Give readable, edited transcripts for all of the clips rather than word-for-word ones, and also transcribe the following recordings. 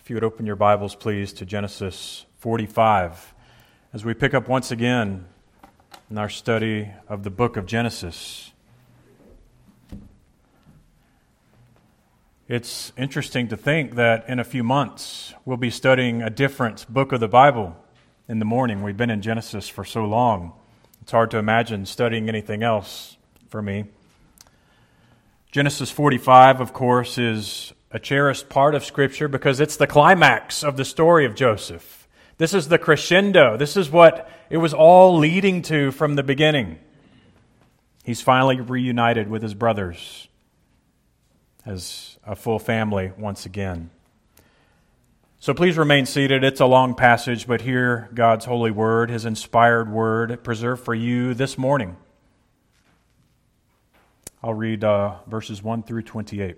If you would open your Bibles, please, to Genesis 45, as we pick up once again in our study of the book of Genesis. It's interesting to think that in a few months we'll be studying a different book of the Bible in the morning. We've been in Genesis for so long. It's hard to imagine studying anything else for me. Genesis 45, of course, is a cherished part of Scripture because it's the climax of the story of Joseph. This is the crescendo. This is what it was all leading to from the beginning. He's finally reunited with his brothers as a full family once again. So please remain seated. It's a long passage, but hear God's holy word, His inspired word, preserved for you this morning. I'll read verses 1 through 28.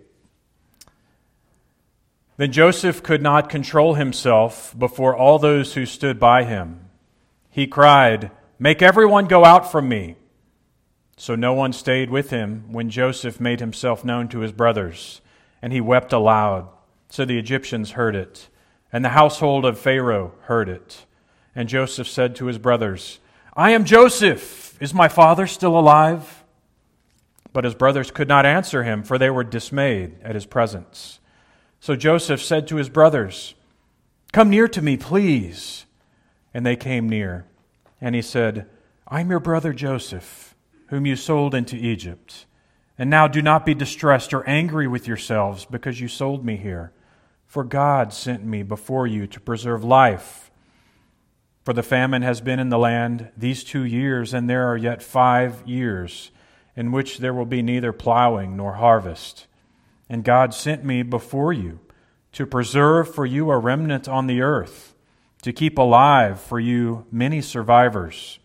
Then Joseph could not control himself before all those who stood by him. He cried, "Make everyone go out from me." So no one stayed with him when Joseph made himself known to his brothers, and he wept aloud. So the Egyptians heard it, and the household of Pharaoh heard it. And Joseph said to his brothers, "I am Joseph. Is my father still alive?" But his brothers could not answer him, for they were dismayed at his presence. So Joseph said to his brothers, "Come near to me, please." And they came near. And he said, "I am your brother Joseph, whom you sold into Egypt. And now do not be distressed or angry with yourselves because you sold me here. For God sent me before you to preserve life. For the famine has been in the land these 2 years, and there are yet 5 years in which there will be neither plowing nor harvest. And God sent me before you to preserve for you a remnant on the earth, to keep alive for you many survivors.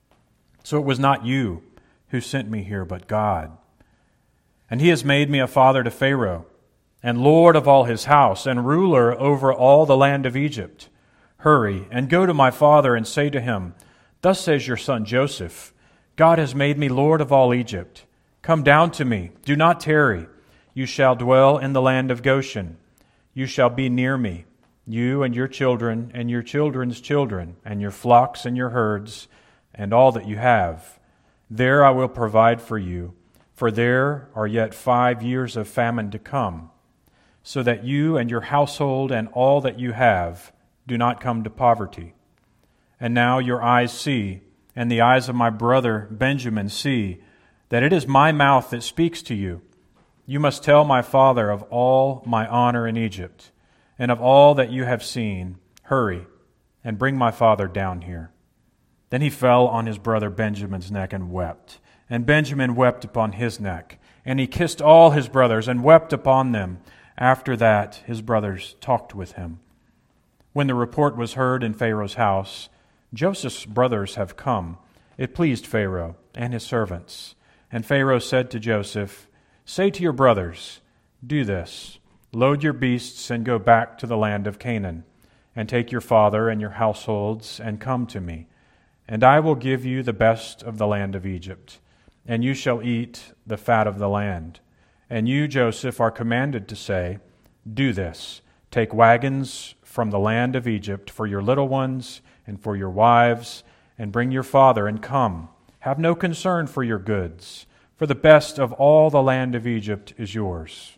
So it was not you who sent me here, but God. And He has made me a father to Pharaoh, and Lord of all his house, and ruler over all the land of Egypt. Hurry and go to my father and say to him, 'Thus says your son Joseph, God has made me Lord of all Egypt. Come down to me, do not tarry. You shall dwell in the land of Goshen. You shall be near me, you and your children and your children's children, and your flocks and your herds, and all that you have. There I will provide for you, for there are yet 5 years of famine to come, so that you and your household and all that you have do not come to poverty. And now your eyes see, and the eyes of my brother Benjamin see, that it is my mouth that speaks to you. You must tell my father of all my honor in Egypt, and of all that you have seen. Hurry, and bring my father down here." Then he fell on his brother Benjamin's neck and wept. And Benjamin wept upon his neck. And he kissed all his brothers and wept upon them. After that his brothers talked with him. When the report was heard in Pharaoh's house, "Joseph's brothers have come," it pleased Pharaoh and his servants. And Pharaoh said to Joseph, "Say to your brothers, do this, load your beasts and go back to the land of Canaan, and take your father and your households and come to me, and I will give you the best of the land of Egypt, and you shall eat the fat of the land. And you, Joseph, are commanded to say, do this, take wagons from the land of Egypt for your little ones and for your wives, and bring your father and come. Have no concern for your goods, for the best of all the land of Egypt is yours."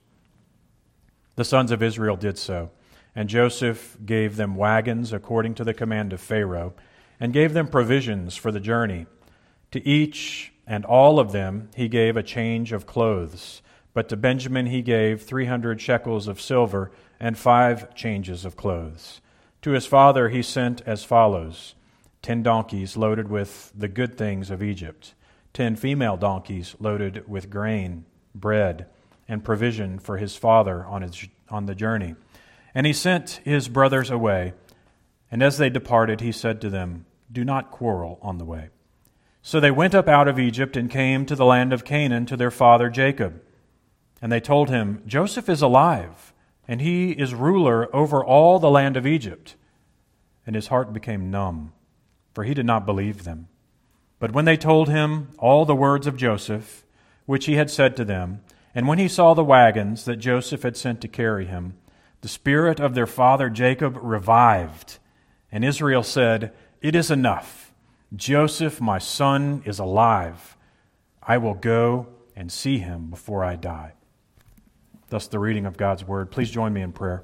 The sons of Israel did so, and Joseph gave them wagons according to the command of Pharaoh, and gave them provisions for the journey. To each and all of them he gave a change of clothes, but to Benjamin he gave 300 shekels of silver and 5 changes of clothes. To his father he sent as follows: 10 donkeys loaded with the good things of Egypt, 10 female donkeys loaded with grain, bread, and provision for his father on the journey. And he sent his brothers away, and as they departed he said to them, "Do not quarrel on the way." So they went up out of Egypt and came to the land of Canaan to their father Jacob. And they told him, "Joseph is alive, and he is ruler over all the land of Egypt." And his heart became numb, for he did not believe them. But when they told him all the words of Joseph, which he had said to them, and when he saw the wagons that Joseph had sent to carry him, The spirit of their father Jacob revived, and Israel said, "It is enough. Joseph, my son, is alive. I will go and see him before I die." Thus the reading of God's word. Please join me in prayer.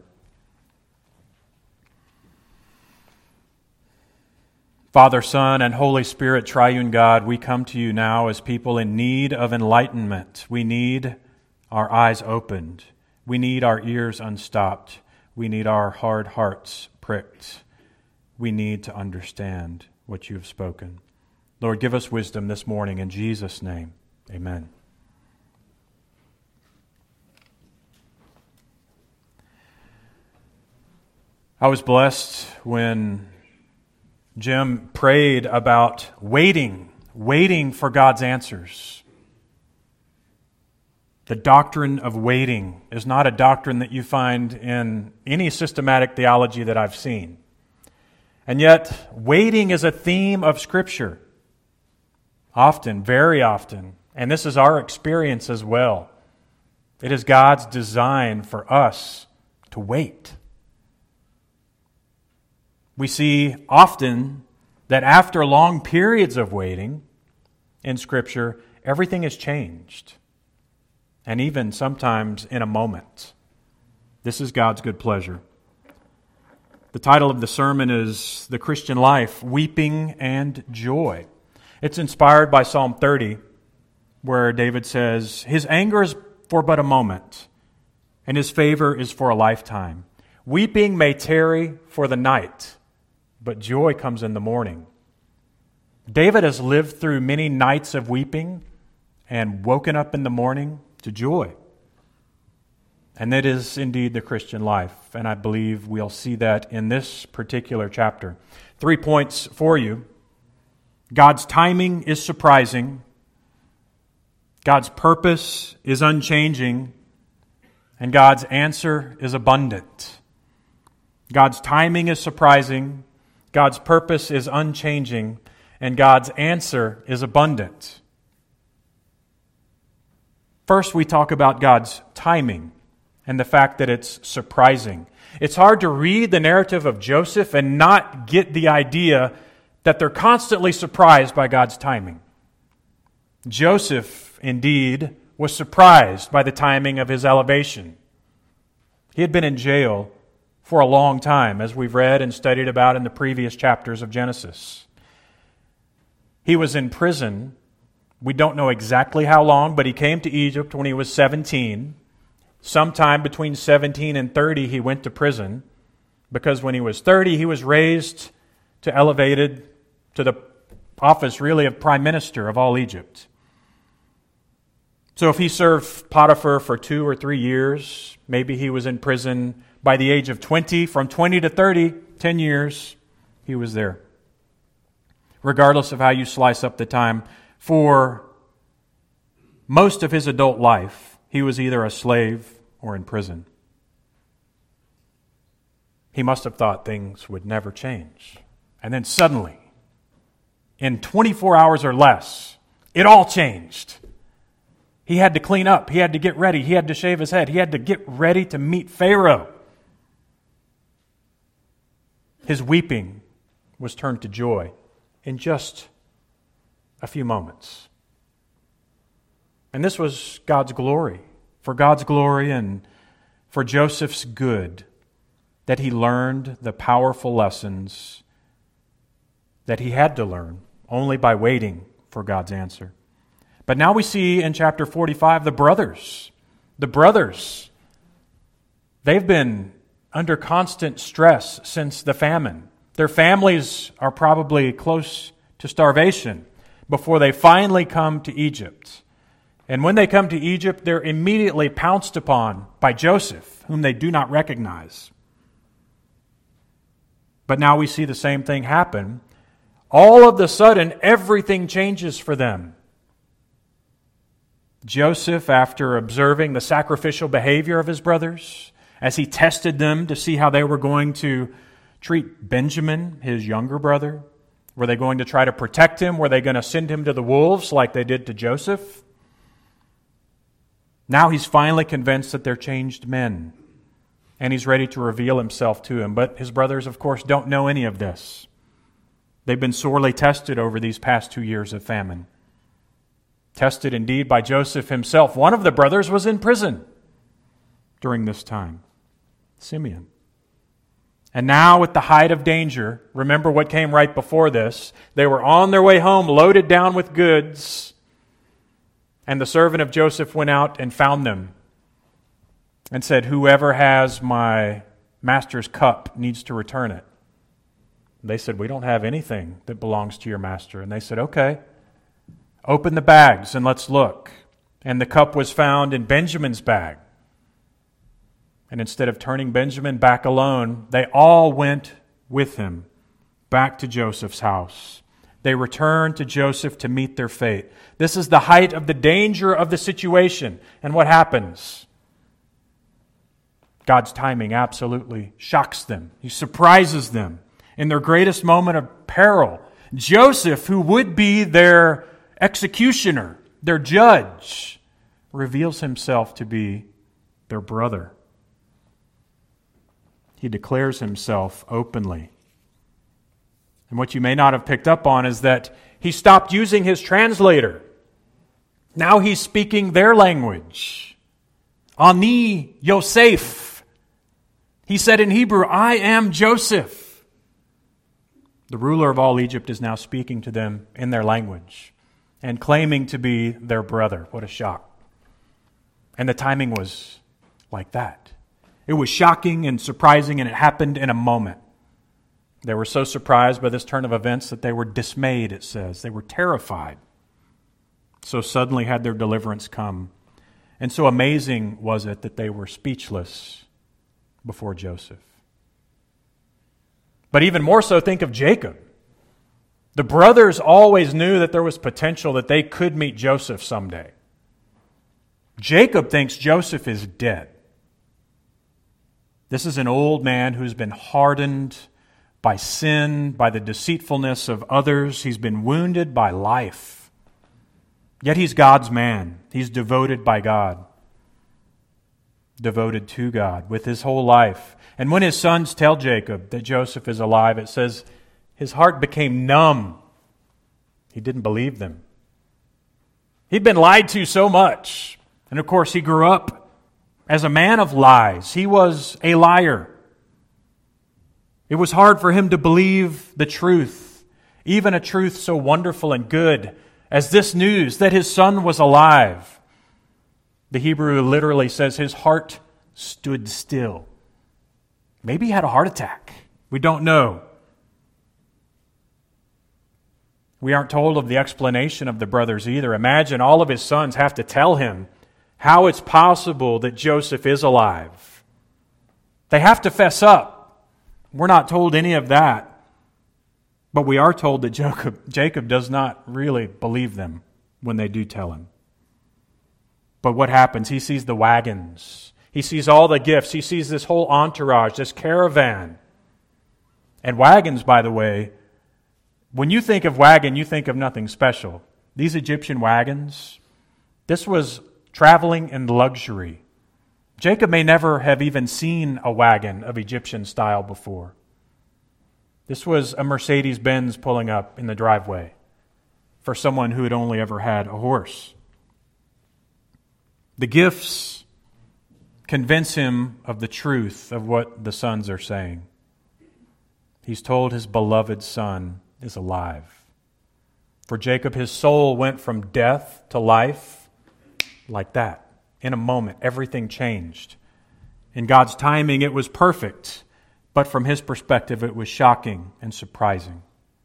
Father, Son, and Holy Spirit, triune God, we come to you now as people in need of enlightenment. We need our eyes opened. We need our ears unstopped. We need our hard hearts pricked. We need to understand what you have spoken. Lord, give us wisdom this morning in Jesus' name. Amen. I was blessed when Jim prayed about waiting for God's answers. The doctrine of waiting is not a doctrine that you find in any systematic theology that I've seen. And yet, waiting is a theme of Scripture. Often, very often. And this is our experience as well. It is God's design for us to wait. We see often that after long periods of waiting in Scripture, everything is changed. And even sometimes in a moment. This is God's good pleasure. The title of the sermon is The Christian Life, Weeping and Joy. It's inspired by Psalm 30, where David says, "His anger is for but a moment, and His favor is for a lifetime. Weeping may tarry for the night, but joy comes in the morning." David has lived through many nights of weeping and woken up in the morning to joy. And that is indeed the Christian life. And I believe we'll see that in this particular chapter. 3 points for you. God's timing is surprising. God's purpose is unchanging. And God's answer is abundant. God's timing is surprising. God's purpose is unchanging. And God's answer is abundant. First, we talk about God's timing and the fact that it's surprising. It's hard to read the narrative of Joseph and not get the idea that they're constantly surprised by God's timing. Joseph, indeed, was surprised by the timing of his elevation. He had been in jail for a long time, as we've read and studied about in the previous chapters of Genesis. He was in prison. We don't know exactly how long, but he came to Egypt when he was 17. Sometime between 17 and 30, he went to prison, because when he was 30, he was raised to elevated to the office, really, of prime minister of all Egypt. So if he served Potiphar for 2 or 3 years, maybe he was in prison by the age of 20. From 20 to 30, 10 years, he was there. Regardless of how you slice up the time, for most of his adult life, he was either a slave or in prison. He must have thought things would never change. And then suddenly, in 24 hours or less, it all changed. He had to clean up. He had to get ready. He had to shave his head. He had to get ready to meet Pharaoh. His weeping was turned to joy in just a few moments. And this was God's glory. For God's glory and for Joseph's good, that he learned the powerful lessons that he had to learn only by waiting for God's answer. But now we see in chapter 45 the brothers. The brothers, they've been under constant stress since the famine. Their families are probably close to starvation before they finally come to Egypt. And when they come to Egypt, they're immediately pounced upon by Joseph, whom they do not recognize. But now we see the same thing happen. All of a sudden, everything changes for them. Joseph, after observing the sacrificial behavior of his brothers, as he tested them to see how they were going to treat Benjamin, his younger brother, were they going to try to protect him? Were they going to send him to the wolves like they did to Joseph? Now he's finally convinced that they're changed men. and he's ready to reveal himself to him. But his brothers, of course, don't know any of this. They've been sorely tested over these past 2 years of famine. Tested indeed by Joseph himself. One of the brothers was in prison during this time, Simeon. And now at the height of danger, remember what came right before this. They were on their way home, loaded down with goods. And the servant of Joseph went out and found them and said, "Whoever has my master's cup needs to return it." They said, "We don't have anything that belongs to your master." And they said, "Okay, open the bags and let's look." And the cup was found in Benjamin's bag. And instead of turning Benjamin back alone, they all went with him back to Joseph's house. They returned to Joseph to meet their fate. This is the height of the danger of the situation. And what happens? God's timing absolutely shocks them. He surprises them in their greatest moment of peril. Joseph, who would be their executioner, their judge, reveals himself to be their brother. He declares himself openly. And what you may not have picked up on is that he stopped using his translator. Now he's speaking their language. Ani Yosef. He said in Hebrew, "I am Joseph." The ruler of all Egypt is now speaking to them in their language and claiming to be their brother. What a shock. And the timing was like that. It was shocking and surprising, and it happened in a moment. They were so surprised by this turn of events that they were dismayed, it says. They were terrified. So suddenly had their deliverance come. And so amazing was it that they were speechless before Joseph. But even more so, think of Jacob. The brothers always knew that there was potential that they could meet Joseph someday. Jacob thinks Joseph is dead. This is an old man who's been hardened by sin, by the deceitfulness of others. He's been wounded by life. Yet he's God's man. He's devoted by God. Devoted to God with his whole life. And when his sons tell Jacob that Joseph is alive, it says his heart became numb. He didn't believe them. He'd been lied to so much. And of course, he grew up as a man of lies. He was a liar. It was hard for him to believe the truth, even a truth so wonderful and good as this news that his son was alive. The Hebrew literally says his heart stood still. Maybe he had a heart attack. We don't know. We aren't told of the explanation of the brothers either. Imagine all of his sons have to tell him how it's possible that Joseph is alive. They have to fess up. We're not told any of that. But we are told that Jacob does not really believe them when they do tell him. But what happens? He sees the wagons. He sees all the gifts. He sees this whole entourage, this caravan. And wagons, by the way, when you think of wagon, you think of nothing special. These Egyptian wagons, this was traveling in luxury. Jacob may never have even seen a wagon of Egyptian style before. This was a Mercedes-Benz pulling up in the driveway for someone who had only ever had a horse. The gifts convince him of the truth of what the sons are saying. He's told his beloved son is alive. For Jacob, his soul went from death to life like that. In a moment, everything changed. In God's timing, it was perfect. But from his perspective, it was shocking and surprising.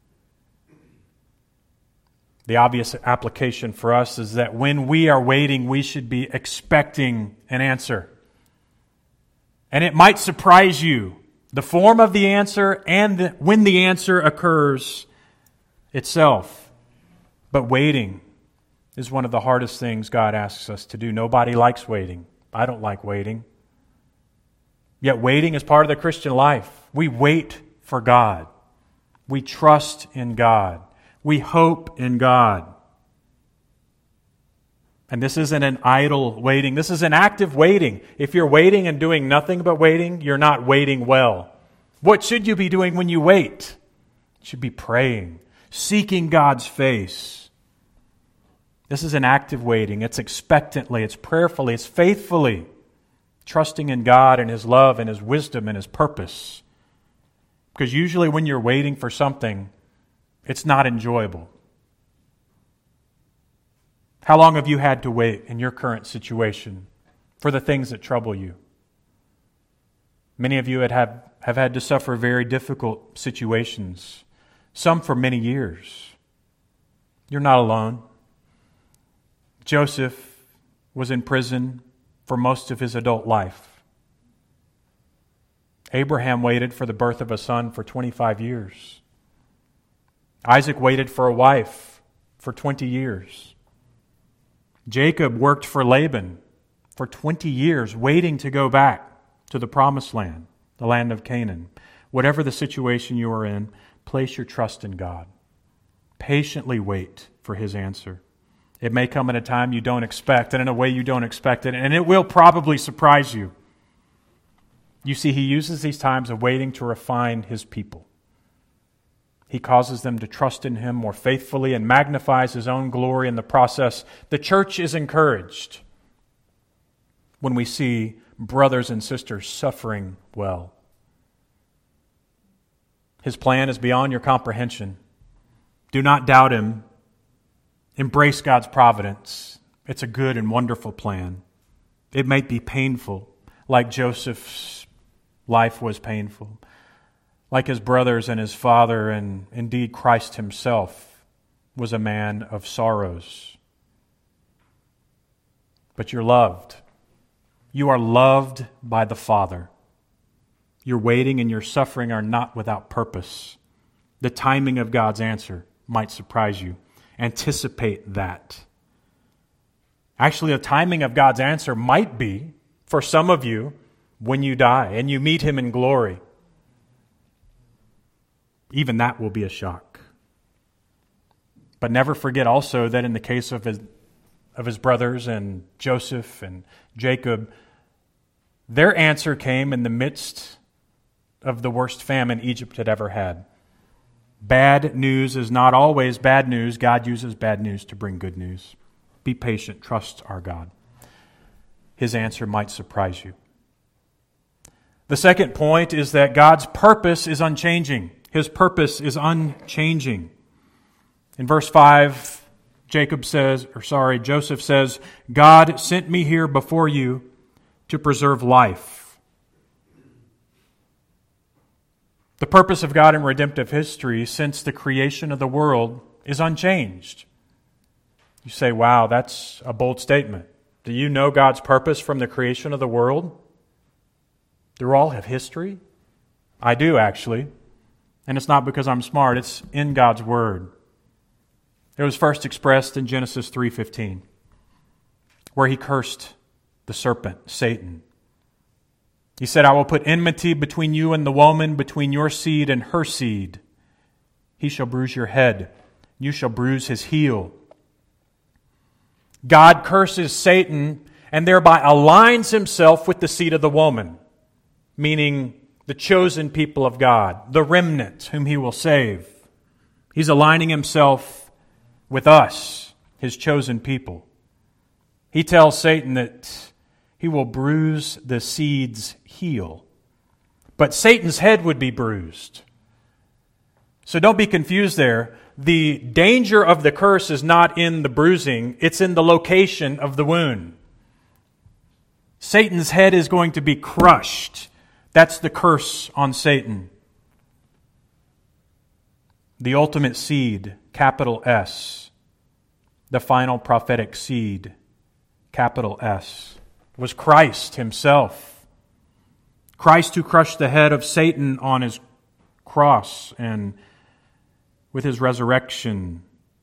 The obvious application for us is that when we are waiting, we should be expecting an answer. And it might surprise you, the form of the answer and when the answer occurs itself. But waiting is one of the hardest things God asks us to do. Nobody likes waiting. I don't like waiting. Yet waiting is part of the Christian life. We wait for God. We trust in God. We hope in God. And this isn't an idle waiting. This is an active waiting. If you're waiting and doing nothing but waiting, you're not waiting well. What should you be doing when you wait? You should be praying, seeking God's face. This is an active waiting. It's expectantly, it's prayerfully, it's faithfully, trusting in God and His love and His wisdom and His purpose. Because usually when you're waiting for something, it's not enjoyable. How long have you had to wait in your current situation for the things that trouble you? Many of you have had to suffer very difficult situations, some for many years. You're not alone. Joseph was in prison for most of his adult life. Abraham waited for the birth of a son for 25 years. Isaac waited for a wife for 20 years. Jacob worked for Laban for 20 years, waiting to go back to the promised land, the land of Canaan. Whatever the situation you are in, place your trust in God. Patiently wait for His answer. It may come at a time you don't expect, and in a way you don't expect it, and it will probably surprise you. You see, He uses these times of waiting to refine His people. He causes them to trust in Him more faithfully and magnifies His own glory in the process. The church is encouraged when we see brothers and sisters suffering well. His plan is beyond your comprehension. Do not doubt Him. Embrace God's providence. It's a good and wonderful plan. It might be painful, like Joseph's life was painful, like his brothers and his father, and indeed Christ Himself was a man of sorrows. But you're loved. You are loved by the Father. Your waiting and your suffering are not without purpose. The timing of God's answer might surprise you. Anticipate that. Actually, the timing of God's answer might be, for some of you, when you die and you meet Him in glory. Even that will be a shock. But never forget also that in the case of his brothers and Joseph and Jacob, their answer came in the midst of the worst famine Egypt had ever had. Bad news is not always bad news. God uses bad news to bring good news. Be patient. Trust our God. His answer might surprise you. The second point is that God's purpose is unchanging. His purpose is unchanging. In verse 5, Joseph says, God sent me here before you to preserve life. The purpose of God in redemptive history since the creation of the world is unchanged. You say, wow, that's a bold statement. Do you know God's purpose from the creation of the world? Through all of history? I do, actually. And it's not because I'm smart. It's in God's Word. It was first expressed in Genesis 3:15, where He cursed the serpent, Satan. He said, I will put enmity between you and the woman, between your seed and her seed. He shall bruise your head. You shall bruise his heel. God curses Satan and thereby aligns Himself with the seed of the woman, meaning the chosen people of God, the remnant whom He will save. He's aligning Himself with us, His chosen people. He tells Satan that he will bruise the seed's heel, but Satan's head would be bruised. So don't be confused there. The danger of the curse is not in the bruising, it's in the location of the wound. Satan's head is going to be crushed. That's the curse on Satan. The ultimate seed, capital S, the final prophetic seed, capital S, was Christ Himself. Christ who crushed the head of Satan on His cross and with His resurrection.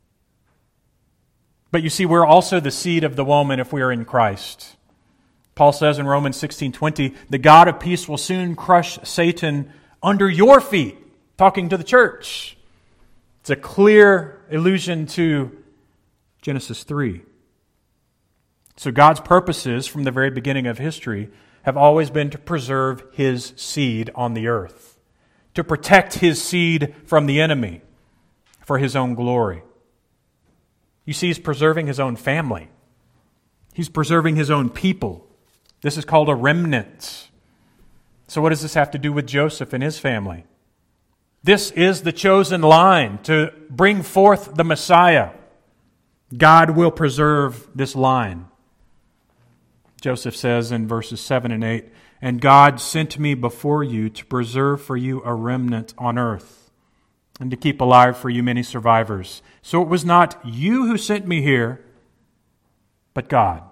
But you see, we're also the seed of the woman if we are in Christ. Paul says in Romans 16:20, the God of peace will soon crush Satan under your feet, talking to the church. It's a clear allusion to Genesis 3. So God's purposes from the very beginning of history have always been to preserve His seed on the earth, to protect His seed from the enemy for His own glory. You see, He's preserving His own family. He's preserving His own people. This is called a remnant. So what does this have to do with Joseph and his family? This is the chosen line to bring forth the Messiah. God will preserve this line. Joseph says in verses 7 and 8, "And God sent me before you to preserve for you a remnant on earth, and to keep alive for you many survivors. So it was not you who sent me here, but God."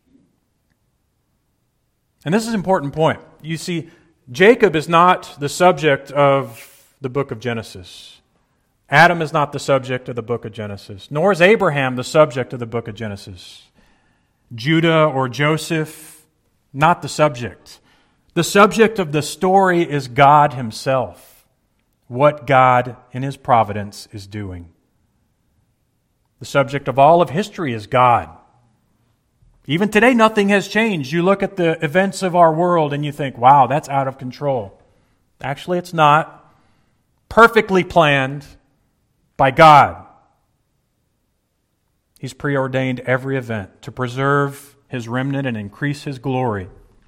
And this is an important point. You see, Jacob is not the subject of the book of Genesis. Adam is not the subject of the book of Genesis, nor is Abraham the subject of the book of Genesis. Judah or Joseph, not the subject. The subject of the story is God Himself, what God in His providence is doing. The subject of all of history is God. Even today, nothing has changed. You look at the events of our world and you think, wow, that's out of control. Actually, it's not. Perfectly planned by God. He's preordained every event to preserve His remnant and increase His glory.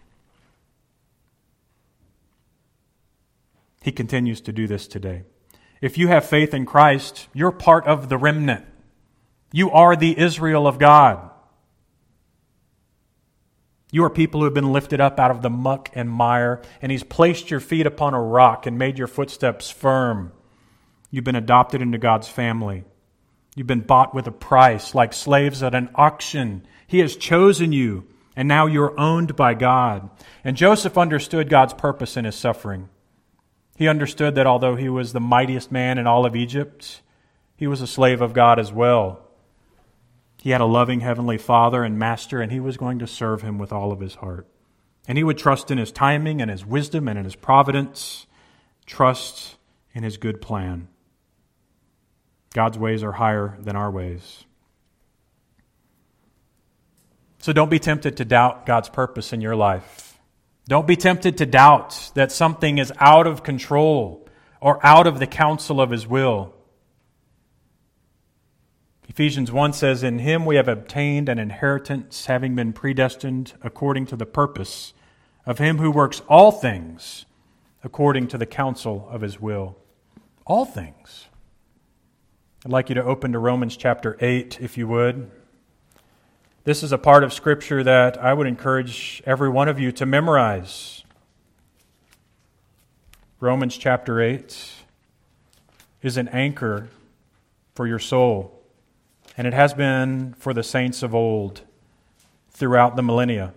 He continues to do this today. If you have faith in Christ, you're part of the remnant. You are the Israel of God. You are people who have been lifted up out of the muck and mire, and He's placed your feet upon a rock and made your footsteps firm. You've been adopted into God's family. You've been bought with a price, like slaves at an auction. He has chosen you, and now you're owned by God. And Joseph understood God's purpose in his suffering. He understood that although he was the mightiest man in all of Egypt, he was a slave of God as well. He had a loving heavenly Father and Master, and he was going to serve Him with all of his heart. And he would trust in His timing and His wisdom and in His providence, trust in His good plan. God's ways are higher than our ways. So don't be tempted to doubt God's purpose in your life. Don't be tempted to doubt that something is out of control or out of the counsel of His will. Ephesians 1 says, "In Him we have obtained an inheritance, having been predestined according to the purpose of Him who works all things according to the counsel of His will." All things. I'd like you to open to Romans chapter 8, if you would. This is a part of Scripture that I would encourage every one of you to memorize. Romans chapter 8 is an anchor for your soul. And it has been for the saints of old throughout the millennia.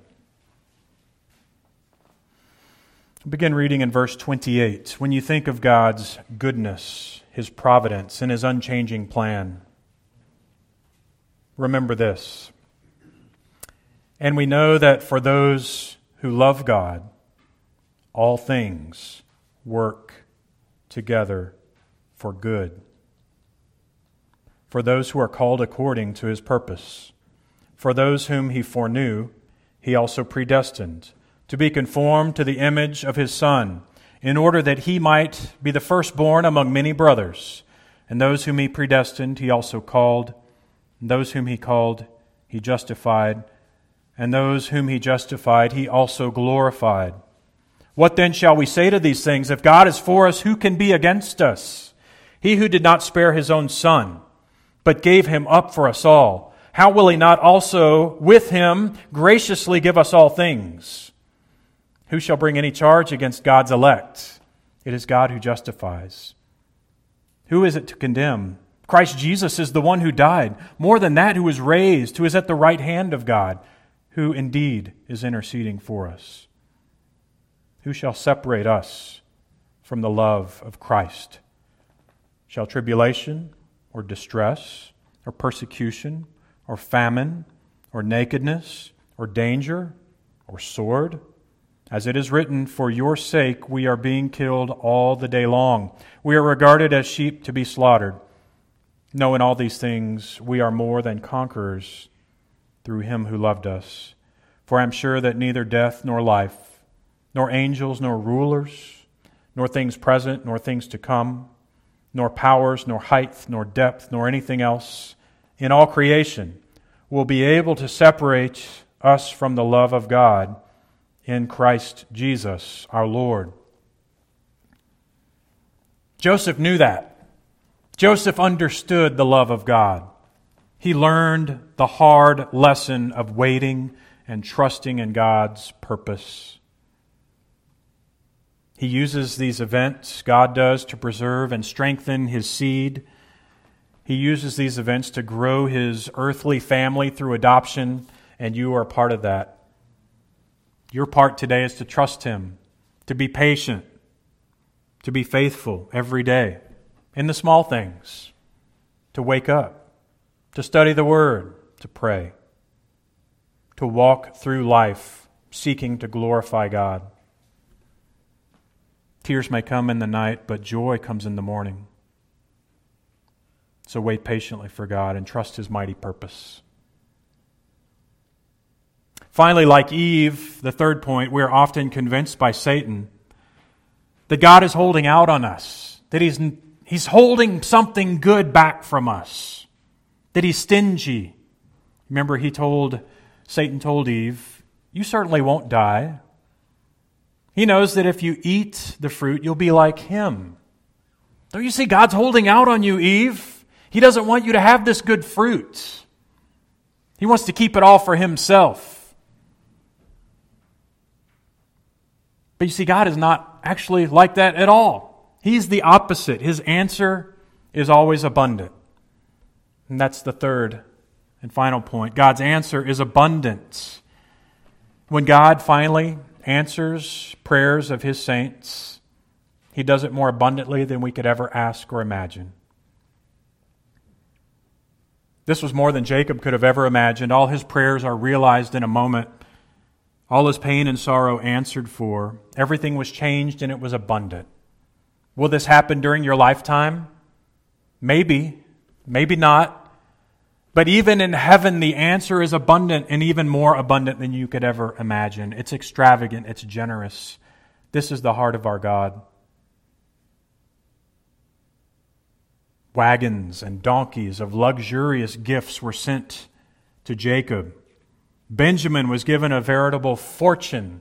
I'll begin reading in verse 28. When you think of God's goodness, His providence, and His unchanging plan, remember this. "And we know that for those who love God, all things work together for good. For those who are called according to His purpose. For those whom He foreknew, He also predestined to be conformed to the image of His Son, in order that He might be the firstborn among many brothers. And those whom He predestined, He also called. And those whom He called, He justified. And those whom He justified, He also glorified. What then shall we say to these things? If God is for us, who can be against us? He who did not spare His own Son, but gave Him up for us all, how will He not also with Him graciously give us all things? Who shall bring any charge against God's elect? It is God who justifies. Who is it to condemn? Christ Jesus is the one who died. More than that, who was raised, who is at the right hand of God, who indeed is interceding for us. Who shall separate us from the love of Christ? Shall tribulation, or distress, or persecution, or famine, or nakedness, or danger, or sword? As it is written, for your sake we are being killed all the day long. We are regarded as sheep to be slaughtered. No, in all these things we are more than conquerors through him who loved us. For I am sure that neither death nor life, nor angels nor rulers, nor things present nor things to come, nor powers, nor height, nor depth, nor anything else in all creation will be able to separate us from the love of God in Christ Jesus our Lord. Joseph knew that. Joseph understood the love of God. He learned the hard lesson of waiting and trusting in God's purpose. He uses these events, God does, to preserve and strengthen his seed. He uses these events to grow his earthly family through adoption, and you are part of that. Your part today is to trust him, to be patient, to be faithful every day in the small things, to wake up, to study the Word, to pray, to walk through life seeking to glorify God. Tears may come in the night, but joy comes in the morning. So wait patiently for God and trust his mighty purpose. Finally, like Eve, the third point, we are often convinced by Satan that God is holding out on us, that He's holding something good back from us, that He's stingy. Remember, Satan told Eve, you certainly won't die. He knows that if you eat the fruit, you'll be like him. Don't you see God's holding out on you, Eve? He doesn't want you to have this good fruit. He wants to keep it all for himself. But you see, God is not actually like that at all. He's the opposite. His answer is always abundant. And that's the third and final point. God's answer is abundant. When God finally answers prayers of his saints, he does it more abundantly than we could ever ask or imagine. This was more than Jacob could have ever imagined. All his prayers are realized in a moment. All his pain and sorrow answered for. Everything was changed and it was abundant. Will this happen during your lifetime? Maybe. Maybe not. But even in heaven, the answer is abundant and even more abundant than you could ever imagine. It's extravagant. It's generous. This is the heart of our God. Wagons and donkeys of luxurious gifts were sent to Jacob. Benjamin was given a veritable fortune,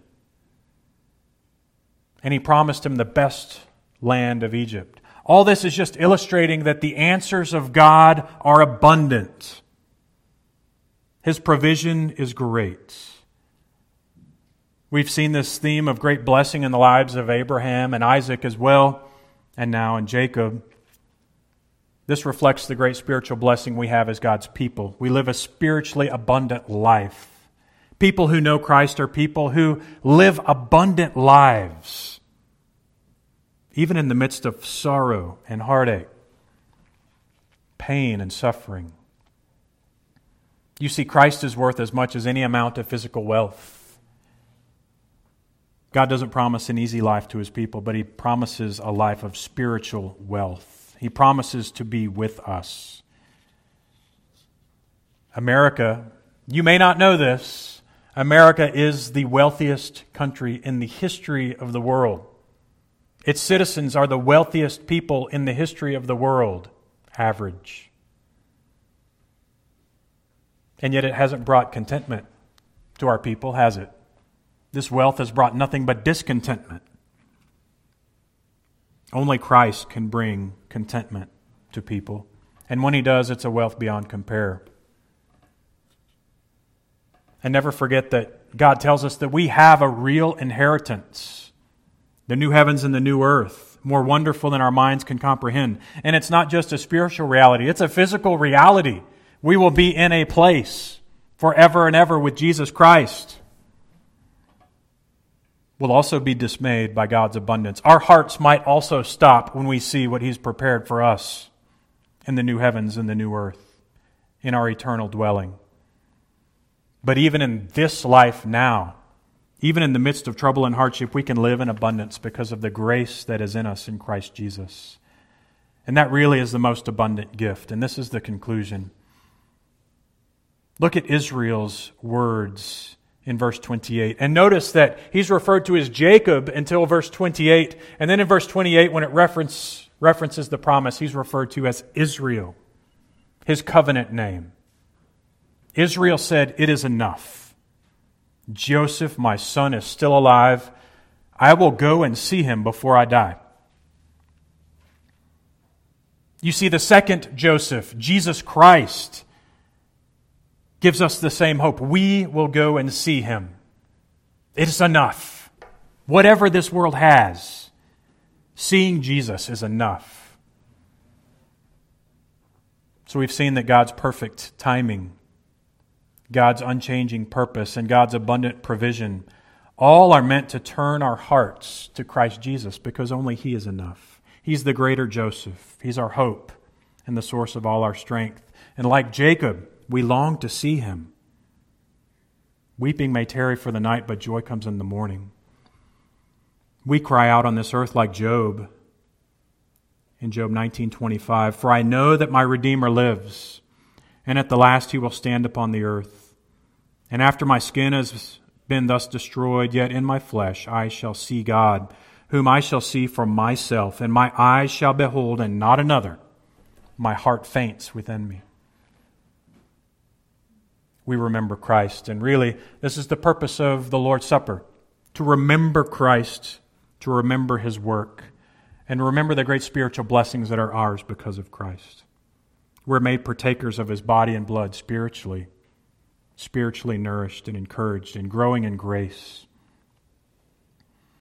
and he promised him the best land of Egypt. All this is just illustrating that the answers of God are abundant. His provision is great. We've seen this theme of great blessing in the lives of Abraham and Isaac as well, and now in Jacob. This reflects the great spiritual blessing we have as God's people. We live a spiritually abundant life. People who know Christ are people who live abundant lives, even in the midst of sorrow and heartache, pain and suffering. You see, Christ is worth as much as any amount of physical wealth. God doesn't promise an easy life to his people, but he promises a life of spiritual wealth. He promises to be with us. America, you may not know this, America is the wealthiest country in the history of the world. Its citizens are the wealthiest people in the history of the world, average. And yet it hasn't brought contentment to our people, has it? This wealth has brought nothing but discontentment. Only Christ can bring contentment to people. And when he does, it's a wealth beyond compare. And never forget that God tells us that we have a real inheritance. The new heavens and the new earth, more wonderful than our minds can comprehend. And it's not just a spiritual reality, it's a physical reality. We will be in a place forever and ever with Jesus Christ. We'll also be dismayed by God's abundance. Our hearts might also stop when we see what he's prepared for us in the new heavens and the new earth, in our eternal dwelling. But even in this life now, even in the midst of trouble and hardship, we can live in abundance because of the grace that is in us in Christ Jesus. And that really is the most abundant gift. And this is the conclusion. Look at Israel's words in verse 28. And notice that he's referred to as Jacob until verse 28. And then in verse 28, when it references the promise, he's referred to as Israel, his covenant name. Israel said, "It is enough. Joseph, my son, is still alive. I will go and see him before I die." You see, the second Joseph, Jesus Christ, gives us the same hope. We will go and see him. It is enough. Whatever this world has, seeing Jesus is enough. So we've seen that God's perfect timing, God's unchanging purpose, and God's abundant provision all are meant to turn our hearts to Christ Jesus, because only He is enough. He's the greater Joseph. He's our hope and the source of all our strength. And like Jacob, we long to see Him. Weeping may tarry for the night, but joy comes in the morning. We cry out on this earth like Job in Job 19:25, "For I know that my Redeemer lives, and at the last He will stand upon the earth. And after my skin has been thus destroyed, yet in my flesh I shall see God, whom I shall see for myself, and my eyes shall behold, and not another. My heart faints within me." We remember Christ, and really, this is the purpose of the Lord's Supper, to remember Christ, to remember His work, and remember the great spiritual blessings that are ours because of Christ. We're made partakers of His body and blood spiritually nourished and encouraged and growing in grace.